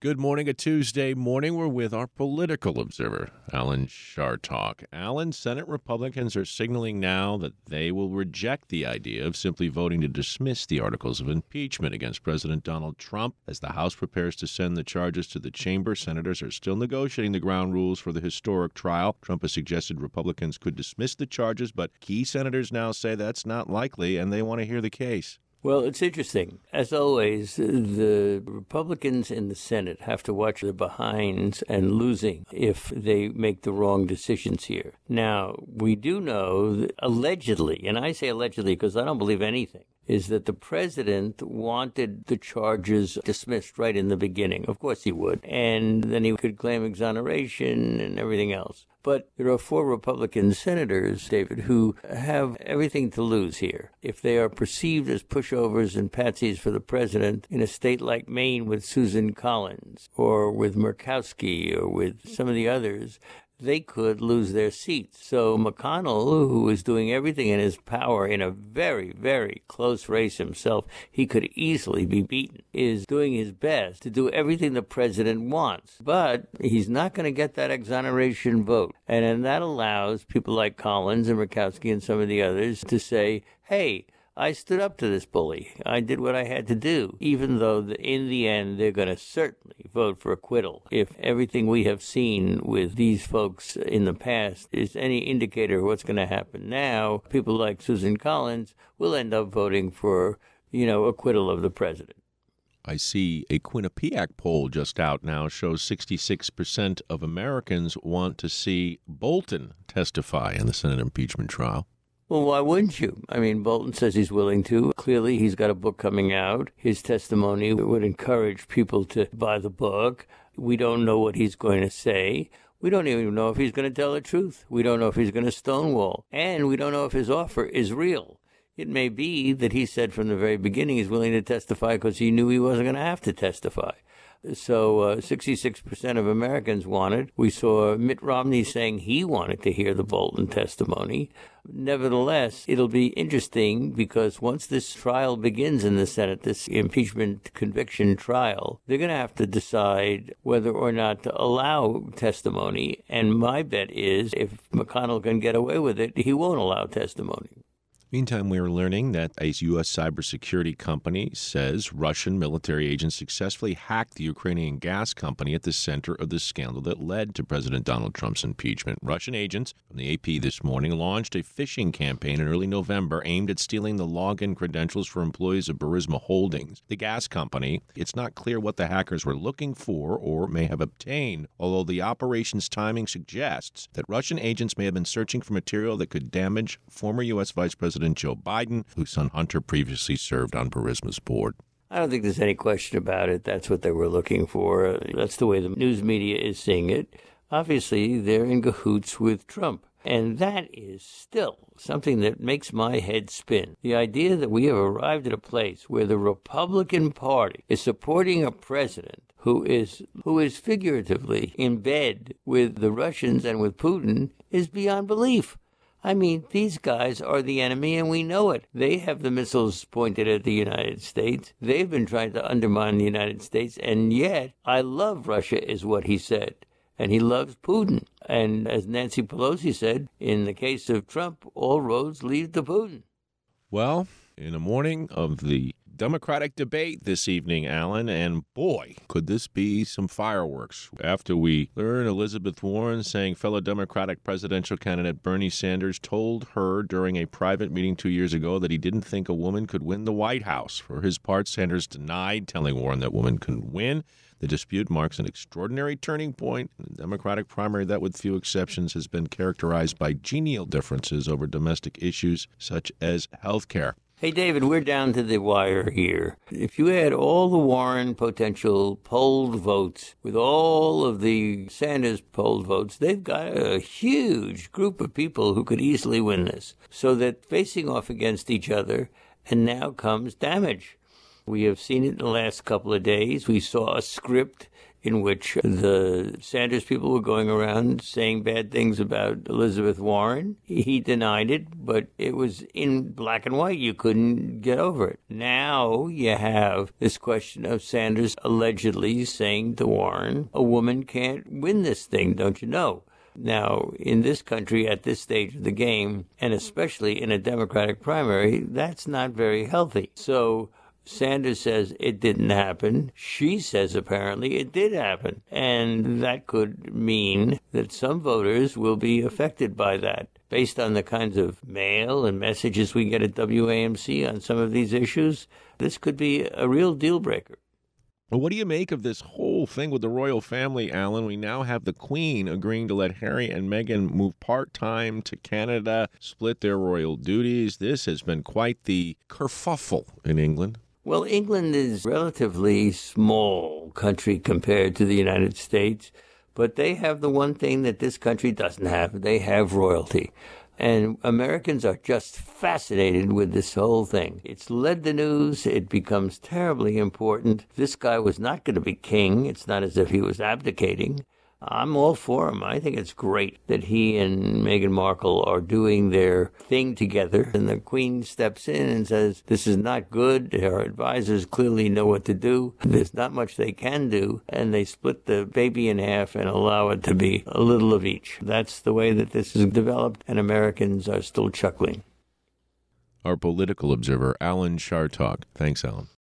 Good morning, a Tuesday morning. We're with our political observer, Alan Chartock. Alan, Senate Republicans are signaling now that they will reject the idea of simply voting to dismiss the articles of impeachment against President Donald Trump. As the House prepares to send the charges to the chamber, senators are still negotiating the ground rules for the historic trial. Trump has suggested Republicans could dismiss the charges, but key senators now say that's not likely, and they want to hear the case. Well, it's interesting. As always, the Republicans in the Senate have to watch their behinds and losing if they make the wrong decisions here. Now, we do know that allegedly, and I say allegedly because I don't believe anything, is that the president wanted the charges dismissed right in the beginning. Of course he would. And then he could claim exoneration and everything else. But there are 4 Republican senators, David, who have everything to lose here. If they are perceived as pushovers and patsies for the president in a state like Maine with Susan Collins or with Murkowski or with some of the others, they could lose their seats. So McConnell, who is doing everything in his power in a very, very close race himself, he could easily be beaten, is doing his best to do everything the president wants. But he's not going to get that exoneration vote. And then that allows people like Collins and Murkowski and some of the others to say, hey, I stood up to this bully. I did what I had to do, even though in the end they're going to certainly vote for acquittal. If everything we have seen with these folks in the past is any indicator of what's going to happen now, people like Susan Collins will end up voting for, acquittal of the president. I see a Quinnipiac poll just out now shows 66% of Americans want to see Bolton testify in the Senate impeachment trial. Well, why wouldn't you? I mean, Bolton says he's willing to. Clearly, he's got a book coming out. His testimony would encourage people to buy the book. We don't know what he's going to say. We don't even know if he's going to tell the truth. We don't know if he's going to stonewall. And we don't know if his offer is real. It may be that he said from the very beginning he's willing to testify because he knew he wasn't going to have to testify. So 66% of Americans wanted. We saw Mitt Romney saying he wanted to hear the Bolton testimony. Nevertheless, it'll be interesting because once this trial begins in the Senate, this impeachment conviction trial, they're going to have to decide whether or not to allow testimony. And my bet is if McConnell can get away with it, he won't allow testimony. Meantime, we are learning that a U.S. cybersecurity company says Russian military agents successfully hacked the Ukrainian gas company at the center of the scandal that led to President Donald Trump's impeachment. Russian agents from the AP this morning launched a phishing campaign in early November aimed at stealing the login credentials for employees of Burisma Holdings, the gas company. It's not clear what the hackers were looking for or may have obtained, although the operation's timing suggests that Russian agents may have been searching for material that could damage former U.S. Vice President Joe Biden, whose son Hunter previously served on Burisma's board. I don't think there's any question about it. That's what they were looking for. That's the way the news media is seeing it. Obviously, they're in cahoots with Trump. And that is still something that makes my head spin. The idea that we have arrived at a place where the Republican Party is supporting a president who is figuratively in bed with the Russians and with Putin is beyond belief. I mean, these guys are the enemy, and we know it. They have the missiles pointed at the United States. They've been trying to undermine the United States, and yet, I love Russia, is what he said. And he loves Putin. And as Nancy Pelosi said, in the case of Trump, all roads lead to Putin. Well, in the morning of the Democratic debate this evening, Alan, and boy, could this be some fireworks. After we learn Elizabeth Warren saying fellow Democratic presidential candidate Bernie Sanders told her during a private meeting 2 years ago that he didn't think a woman could win the White House. For his part, Sanders denied telling Warren that women couldn't win. The dispute marks an extraordinary turning point in the Democratic primary that, with few exceptions, has been characterized by genial differences over domestic issues such as health care. Hey, David, we're down to the wire here. If you add all the Warren potential polled votes with all of the Sanders polled votes, they've got a huge group of people who could easily win this. So that facing off against each other, and now comes damage. We have seen it in the last couple of days. We saw a script in which the Sanders people were going around saying bad things about Elizabeth Warren. He denied it, but it was in black and white. You couldn't get over it. Now you have this question of Sanders allegedly saying to Warren, a woman can't win this thing, don't you know? Now, in this country, at this stage of the game, and especially in a Democratic primary, that's not very healthy. So Sanders says it didn't happen. She says apparently it did happen. And that could mean that some voters will be affected by that. Based on the kinds of mail and messages we get at WAMC on some of these issues, this could be a real deal breaker. Well, what do you make of this whole thing with the royal family, Alan? We now have the Queen agreeing to let Harry and Meghan move part-time to Canada, split their royal duties. This has been quite the kerfuffle in England. Well, England is a relatively small country compared to the United States, but they have the one thing that this country doesn't have. They have royalty. And Americans are just fascinated with this whole thing. It's led the news. It becomes terribly important. This guy was not going to be king. It's not as if he was abdicating. I'm all for him. I think it's great that he and Meghan Markle are doing their thing together. And the Queen steps in and says, this is not good. Her advisors clearly know what to do. There's not much they can do. And they split the baby in half and allow it to be a little of each. That's the way that this is developed, and Americans are still chuckling. Our political observer, Alan Chartock. Thanks, Alan.